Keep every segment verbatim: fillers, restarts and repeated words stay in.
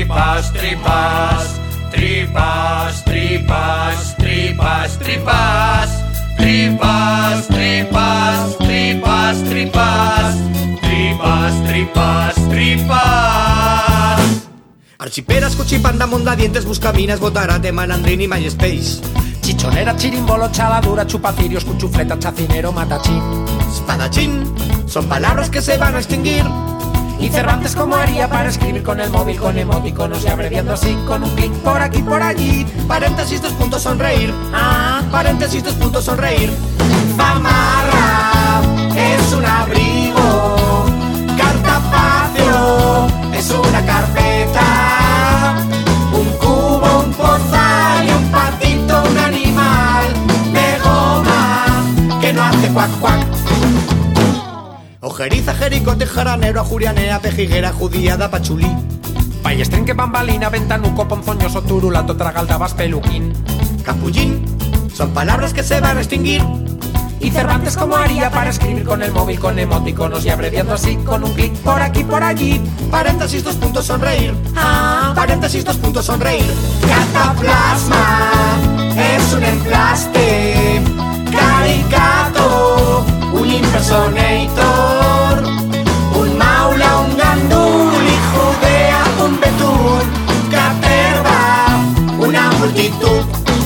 tripas, tripas, tripas, tripas, tripas, tripas, tripas, tripas, tripas, tripas, tripas, tripas, tripas. Archiperas, cuchipanda, mondadientes, buscaminas, botarate, malandrín y MySpace. Chichonera, chirimbolo, chaladura, chupacirios, cuchufleta, chacinero, matachín. Espadachín, son palabras que se van a extinguir. Y Cervantes como haría para escribir con el móvil, con emoticonos y abreviando así, con un clic por aquí, por allí. Paréntesis, dos puntos, sonreír. Ah, Paréntesis, dos puntos, sonreír. Famarra es un abrigo, cartapacio es una carpeta, un cubo, un pozal y un patito, un animal de goma que no hace cuac cuac. Ojeriza, jericote, jaranero, ajurianea, pejiguera, judíada, pachulí. Payestrenque, bambalina, ventanuco, ponzoñoso, turulato, tragaldabas, peluquín. Capullín, son palabras que se van a extinguir. Y Cervantes como haría para escribir con el móvil, con emoticonos y abreviando así, con un clic por aquí, por allí. Paréntesis, dos puntos, sonreír. Ah, Paréntesis, dos puntos, sonreír. cataplasma es un emplaste, caricato, un impersonator, un maula, un gandul, hijo de un betún, caterva, una multitud.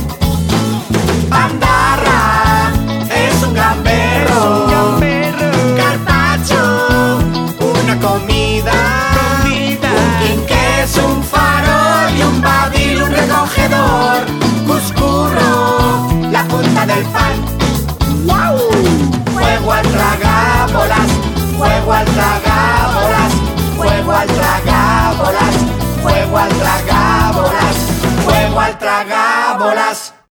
Bandarra es un gamberro, carpacho, una comida, un quinqué es un farol y un badil, un recogedor, cuscurro, la punta del pan. ¡Wow! Fuego al tragabolas, fuego al tragabolas, fuego al tragabolas, fuego al tragabolas, fuego al tragabolas.